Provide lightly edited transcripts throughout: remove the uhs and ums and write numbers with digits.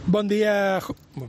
Bon dia...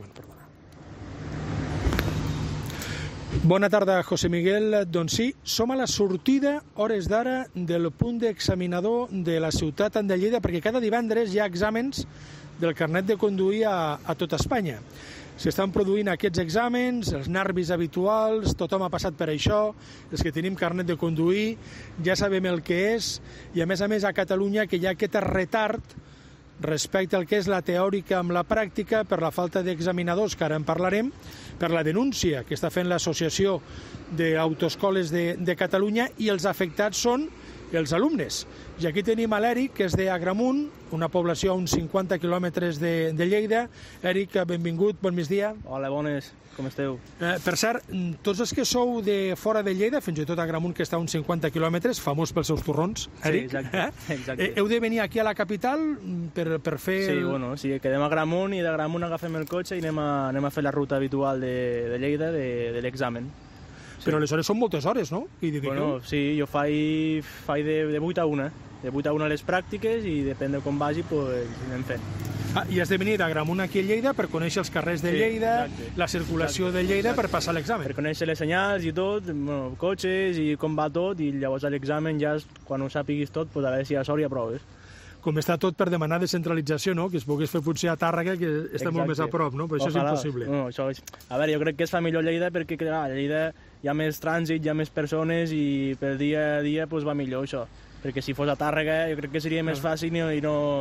Bona tarda, José Miguel. Doncs sí, som a la sortida, hores d'ara, del punt d'examinador de la ciutat de Lleida, perquè cada divendres hi ha exàmens del carnet de conduir a tot Espanya. S'estan produint aquests exàmens, els nervis habituals, tothom ha passat per això, els que tenim carnet de conduir, ja sabem el que és, i a més a Catalunya que hi ha aquest retard respecte al que és la teòrica amb la pràctica per la falta d'examinadors, que ara en parlarem, per la denúncia que està fent l'Associació d'Autoescoles de Catalunya, i els afectats són els alumnes. I aquí tenim l'Eric, que és d'Agramunt, una població a uns 50 quilòmetres de Lleida. Eric, benvingut, bon migdia. Hola, bones, com esteu? Per cert, tots els que sou de fora de Lleida, fins i tot Agramunt, que està a uns 50 quilòmetres, famós pels seus torrons, Eric. Sí, exacte. Heu de venir aquí a la capital per fer... Sí, bueno, sí, quedem a Agramunt i d'Agramunt agafem el cotxe i anem a fer la ruta habitual de Lleida, de l'examen. Però aleshores són moltes hores, no? Bueno, sí, jo faig de 8 a 1, de 8 a 1 les pràctiques i depèn de com vagi, pues anem fent. I has de venir d'Agramunt aquí a Lleida per conèixer els carrers de Lleida, la circulació de Lleida, per passar l'examen. Per conèixer les senyals i tot, cotxes i com va tot, i llavors a l'examen ja, quan ho sàpiguis tot, pues a veure si hi ha sort i aproves. Com està tot per demanar descentralització, no? Que es pogués fer potser a Tàrrega, que està molt més a prop, no? Però això és impossible. No, a veure, jo crec que es fa millor Lleida perquè a Lleida hi ha més trànsit, hi ha més persones i per dia a dia pues, va millor això. Perquè si fos a Tàrrega jo crec que seria més fàcil i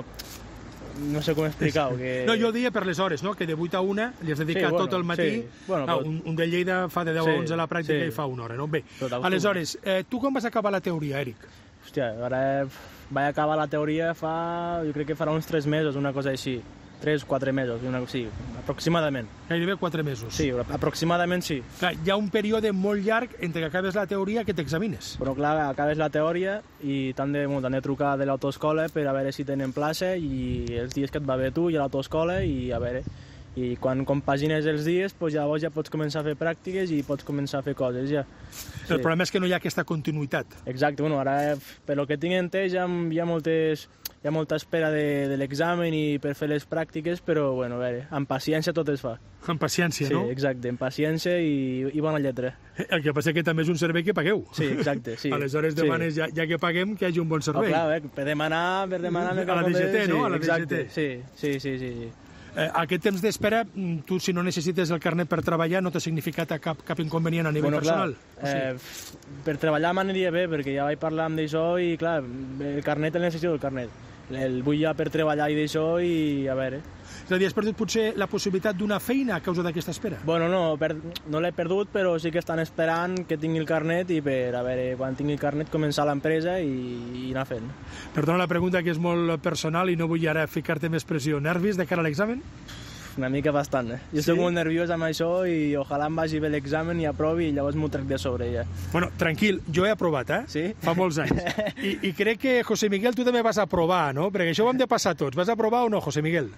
no sé com explicar-ho. No, jo dia per les hores, no? Que de 8 a 1 li has dedicat tot el matí. Un de Lleida fa de 10 a 11 a la pràctica i fa una hora, no? Bé, aleshores, tu com vas acabar la teoria, Eric? Hòstia, ara vaig acabar la teoria jo crec que farà uns 3 mesos, una cosa així. 3-4 mesos, sí, aproximadament. Gairebé 4 mesos. Sí, aproximadament sí. Clar, hi ha un període molt llarg entre que acabes la teoria que t'examines. Però clar, acabes la teoria i t'han de trucar de l'autoescola per a veure si tenen plaça i els dies que et va bé tu i a l'autoescola i a veure... I quan compagines els dies, doncs llavors ja pots començar a fer pràctiques i pots començar a fer coses, ja. Sí. El problema és que no hi ha aquesta continuïtat. Exacte, bueno, ara, per lo que tinc entès, hi ha molta espera de l'examen i per fer les pràctiques, però, bueno, a veure, amb paciència tot es fa. Amb paciència, no? Sí, exacte, amb paciència i bona lletra. El que passa que també és un servei que pagueu. Sí, exacte, sí. Aleshores demanes, ja que paguem, que hi hagi un bon servei. Clar, per demanar... A la DGT, no? A la DGT. Sí. Aquest temps d'espera, tu si no necessites el carnet per treballar no t'ha significat cap inconvenient a nivell personal? Per treballar m'aniria bé, perquè ja vaig parlar amb d'això i clar, el carnet el necessito, el carnet. El vull ja per treballar i d'això i a veure... És a dir, has perdut potser la possibilitat d'una feina a causa d'aquesta espera? Bueno, no l'he perdut, però sí que estan esperant que tingui el carnet i per, a veure, quan tingui el carnet començar l'empresa i anar fent. Perdona la pregunta, que és molt personal i no vull ara ficar-te més pressió. Nervis de cara a l'examen? Una mica bastant, Jo soc molt nerviós amb això i ojalà em vagi bé l'examen i aprovi i llavors m'ho trec de sobre, ja. Bueno, tranquil, jo he aprovat, Sí? Fa molts anys. I crec que, José Miguel, tu també vas aprovar, no? Perquè això ho hem de passar tots. Vas aprovar o no, José Miguel?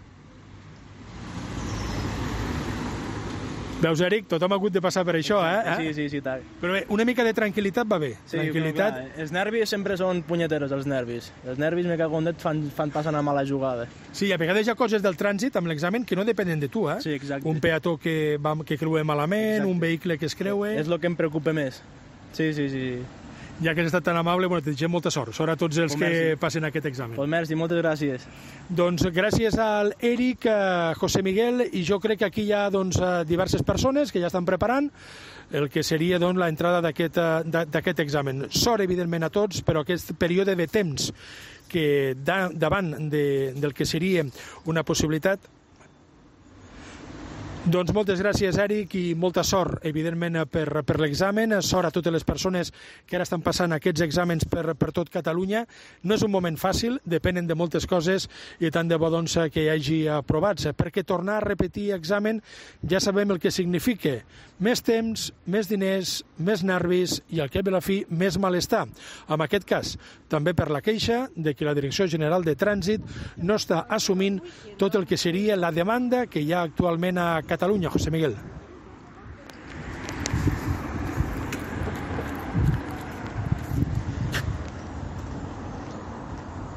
Veus, Eric? Tothom ha hagut de passar per això, Sí, tal. Però bé, una mica de tranquil·litat va bé. Sí, tranquil·litat. Els nervis sempre són punyeteros, els nervis. Els nervis, me cago en Déu, fan passar una mala jugada. Sí, a vegades hi ha coses del trànsit amb l'examen que no depenen de tu, Sí, exacte. Un peató que creua malament, un vehicle que es creua... És el que em preocupa més. Sí. Ja que has estat tan amable, bueno, te desitgem molta sort. Sort a tots els que passen aquest examen. Pues merci, moltes gràcies. Doncs gràcies al Eric, a José Miguel, i jo crec que aquí hi ha diverses persones que ja estan preparant el que seria l'entrada d'aquest examen. Sort, evidentment, a tots, però aquest període de temps que davant del que seria una possibilitat. Doncs moltes gràcies, Eric, i molta sort, evidentment, per l'examen. Sort a totes les persones que ara estan passant aquests exàmens per tot Catalunya. No és un moment fàcil, depenen de moltes coses i tant de bo que hi hagi aprovats, perquè tornar a repetir examen ja sabem el que significa. Més temps, més diners, més nervis i, al cap i a la fi, més malestar. En aquest cas, també per la queixa de que la Direcció General de Trànsit no està assumint tot el que seria la demanda que hi ha actualment a Catalunya, José Miguel.